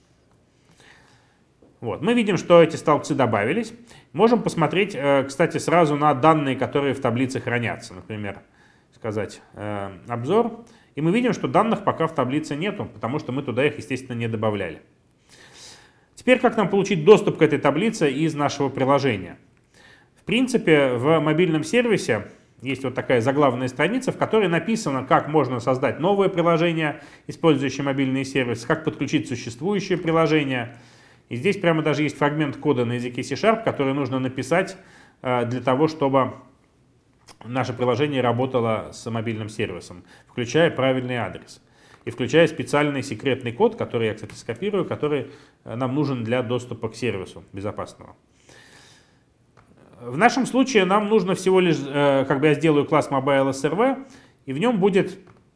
Вот. Мы видим, что эти столбцы добавились. Можем посмотреть, кстати, сразу на данные, которые в таблице хранятся. Например, сказать обзор. И мы видим, что данных пока в таблице нету, потому что мы туда их, естественно, не добавляли. Теперь как нам получить доступ к этой таблице из нашего приложения? В принципе, в мобильном сервисе есть вот такая заглавная страница, в которой написано, как можно создать новое приложение, использующее мобильный сервис, как подключить существующее приложение. И здесь прямо даже есть фрагмент кода на языке C#, который нужно написать для того, чтобы наше приложение работало с мобильным сервисом, включая правильный адрес. И включая специальный секретный код, который я, кстати, скопирую, который нам нужен для доступа к сервису безопасного. В нашем случае нам нужно всего лишь, как бы я сделаю класс MobileSRV, и в нем будет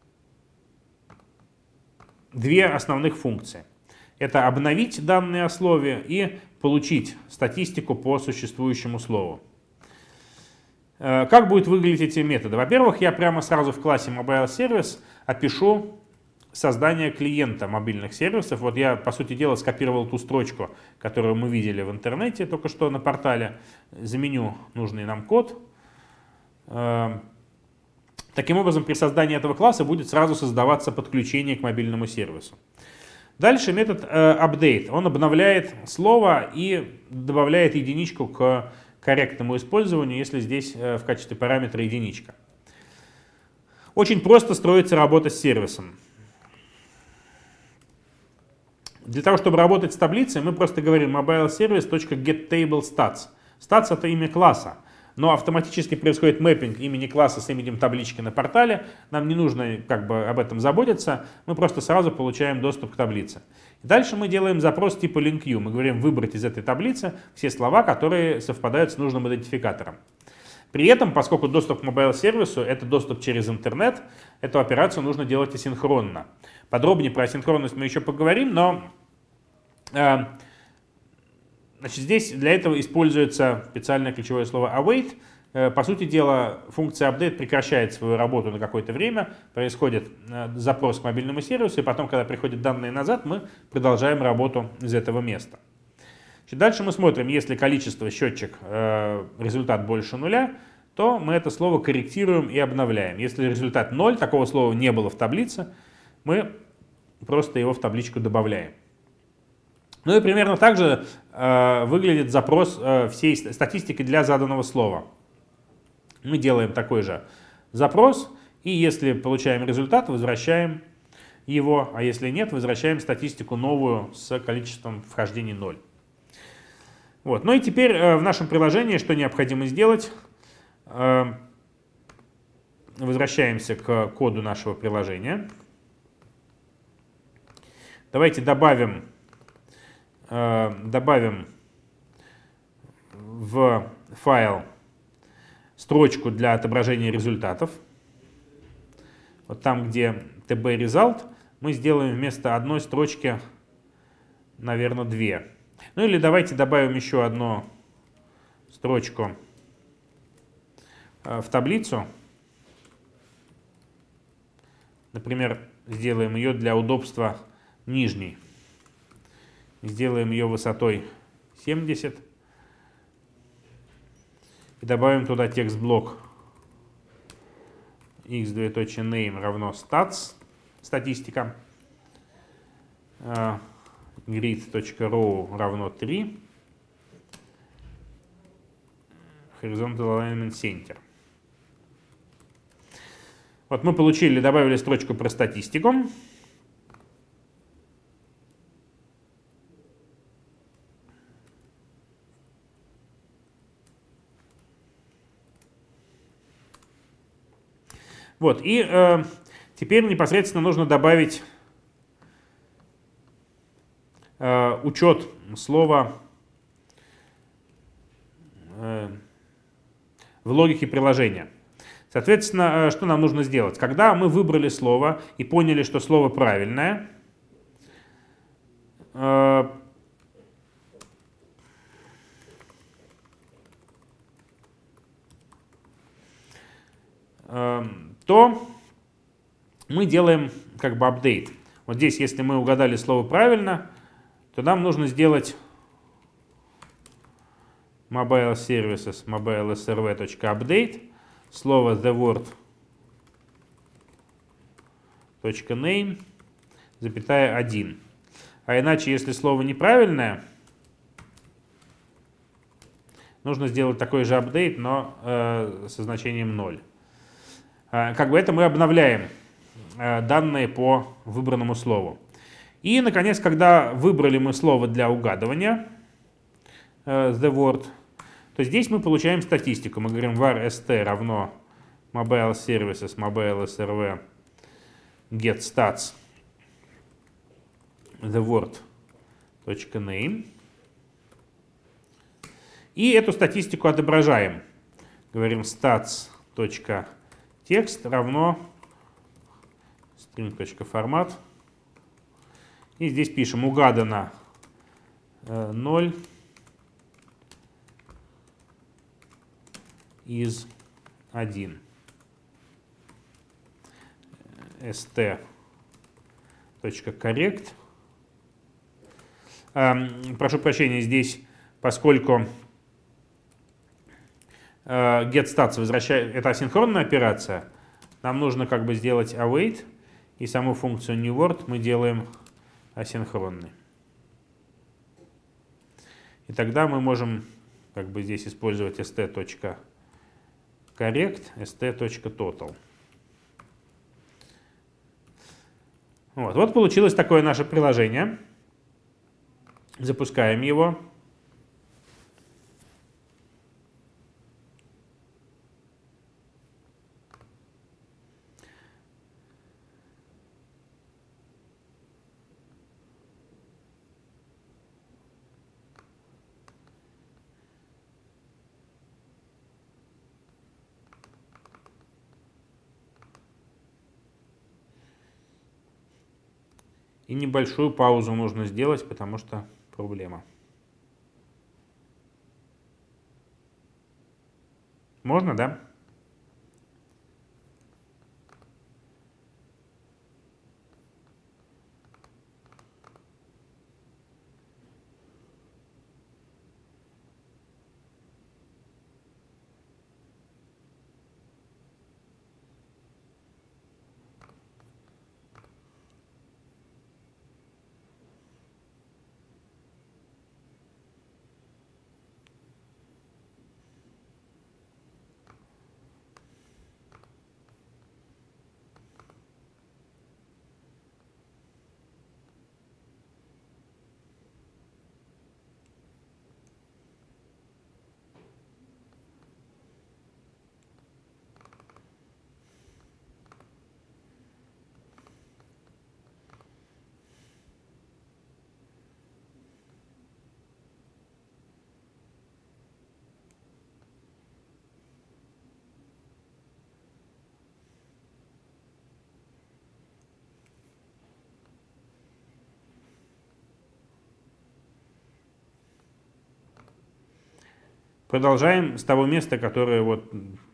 две основных функции. Это обновить данные о слове и получить статистику по существующему слову. Как будут выглядеть эти методы? Во-первых, я прямо сразу в классе MobileService опишу создание клиента мобильных сервисов. Вот я, по сути дела, скопировал ту строчку, которую мы видели в интернете только что на портале, заменю нужный нам код. Таким образом, при создании этого класса будет сразу создаваться подключение к мобильному сервису. Дальше метод update. Он обновляет слово и добавляет единичку к корректному использованию, если здесь в качестве параметра единичка. Очень просто строится работа с сервисом. Для того, чтобы работать с таблицей, мы просто говорим mobileservice.getTableStats. Stats — это имя класса, но автоматически происходит мэппинг имени класса с именем таблички на портале. Нам не нужно как бы об этом заботиться, мы просто сразу получаем доступ к таблице. Дальше мы делаем запрос типа LinkU. Мы говорим выбрать из этой таблицы все слова, которые совпадают с нужным идентификатором. При этом, поскольку доступ к мобайл-сервису — это доступ через интернет, эту операцию нужно делать асинхронно. Подробнее про асинхронность мы еще поговорим, но значит, здесь для этого используется специальное ключевое слово await. По сути дела, функция update прекращает свою работу на какое-то время, происходит запрос к мобильному сервису, и потом, когда приходят данные назад, мы продолжаем работу из этого места. Дальше мы смотрим, если количество счетчик результат больше нуля, то мы это слово корректируем и обновляем. Если результат 0, такого слова не было в таблице, мы просто его в табличку добавляем. Ну и примерно так же выглядит запрос всей статистики для заданного слова. Мы делаем такой же запрос, и если получаем результат, возвращаем его, а если нет, возвращаем статистику новую с количеством вхождений 0. Вот. Ну и теперь в нашем приложении что необходимо сделать? Возвращаемся к коду нашего приложения. Давайте добавим в файл строчку для отображения результатов. Вот там, где tb-result, мы сделаем вместо одной строчки, наверное, две. Ну или давайте добавим еще одну строчку в таблицу. Например, сделаем ее для удобства нижней. Сделаем ее высотой 70. И добавим туда текст-блок x2.name равно stats, статистика. Grid.row равно 3. Horizontal Alignment Center. Вот мы получили, добавили строчку про статистику. Вот, и теперь непосредственно нужно добавить учет слова в логике приложения. Соответственно, что нам нужно сделать? Когда мы выбрали слово и поняли, что слово правильное, то мы делаем как бы апдейт. Вот здесь, если мы угадали слово правильно, то нам нужно сделать mobile services mobilesrv.update, слово theword.name, запятая 1. А иначе, если слово неправильное, нужно сделать такой же апдейт, но со значением 0. Как бы это мы обновляем данные по выбранному слову. И, наконец, когда выбрали мы слово для угадывания, the word, то здесь мы получаем статистику. Мы говорим var st равно mobile services mobilesrv get stats the word.name. И эту статистику отображаем. Говорим stats.text равно string.format. И здесь пишем угадано 0 из 1. st.correct. Прошу прощения, здесь, поскольку getStats возвращает, это асинхронная операция, нам нужно как бы сделать await, и саму функцию newWord мы делаем асинхронной. И тогда мы можем как бы здесь использовать st.correct, st.total. Вот получилось такое наше приложение. Запускаем его. И небольшую паузу нужно сделать, потому что проблема. Можно, да? Продолжаем с того места, которое вот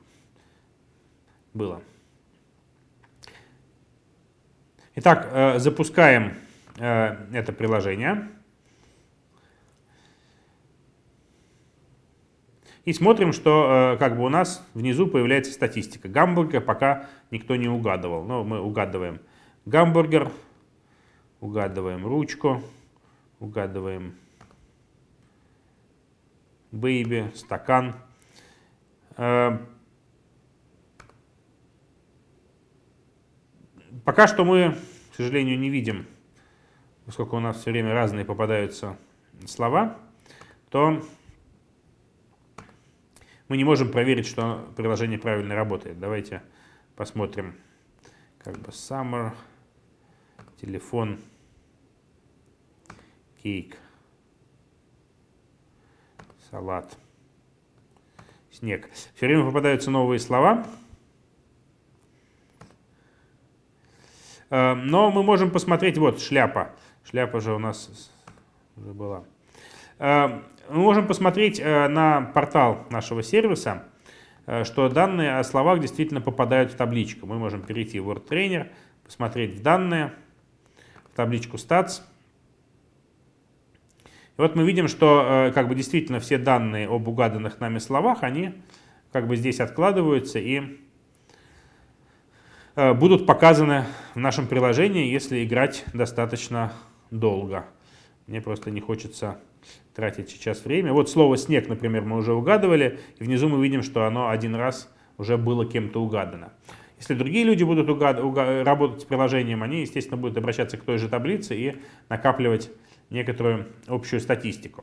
было. Итак, запускаем это приложение. И смотрим, что как бы у нас внизу появляется статистика. Гамбургер пока никто не угадывал. Но мы угадываем гамбургер, угадываем ручку, угадываем бэйби, стакан. Пока что мы, к сожалению, не видим, поскольку у нас все время разные попадаются слова, то мы не можем проверить, что приложение правильно работает. Давайте посмотрим. Как бы summer, телефон, кейк, салат, снег. Все время попадаются новые слова. Но мы можем посмотреть, вот шляпа. Шляпа же у нас уже была. Мы можем посмотреть на портал нашего сервиса, что данные о словах действительно попадают в табличку. Мы можем перейти в WordTrainer, посмотреть в данные, в табличку Stats. И вот мы видим, что как бы действительно все данные об угаданных нами словах, они как бы здесь откладываются и будут показаны в нашем приложении, если играть достаточно долго. Мне просто не хочется тратить сейчас время. Вот слово «снег», например, мы уже угадывали, и внизу мы видим, что оно один раз уже было кем-то угадано. Если другие люди будут работать с приложением, они, естественно, будут обращаться к той же таблице и накапливать некоторую общую статистику.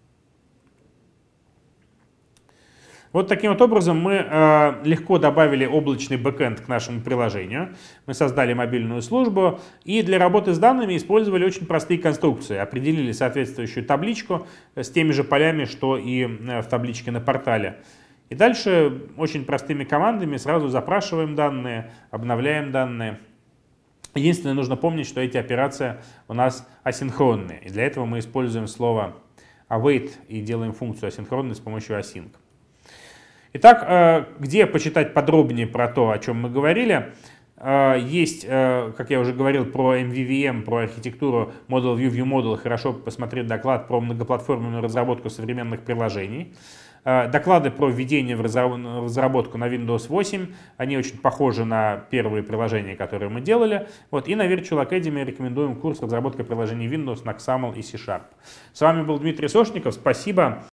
Вот таким вот образом мы легко добавили облачный бэкэнд к нашему приложению. Мы создали мобильную службу и для работы с данными использовали очень простые конструкции. Определили соответствующую табличку с теми же полями, что и в табличке на портале. И дальше очень простыми командами сразу запрашиваем данные, обновляем данные. Единственное, нужно помнить, что эти операции у нас асинхронные. И для этого мы используем слово await и делаем функцию асинхронной с помощью async. Итак, где почитать подробнее про то, о чем мы говорили, есть, как я уже говорил, про MVVM, про архитектуру Model View, View Model, хорошо посмотреть доклад про многоплатформенную разработку современных приложений. Доклады про введение в разработку на Windows 8, они очень похожи на первые приложения, которые мы делали. Вот, и на Virtual Academy рекомендуем курс разработка приложений Windows на XAML и C#. С вами был Дмитрий Сошников, спасибо.